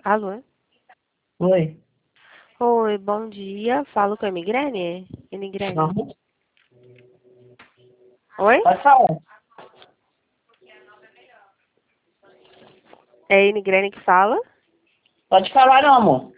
Alô? Oi. Oi, bom dia. Falo com a Imigrene? Imigrene. Aham. Oi? Pode falar. É a Imigrene que fala? Pode falar, não, amor.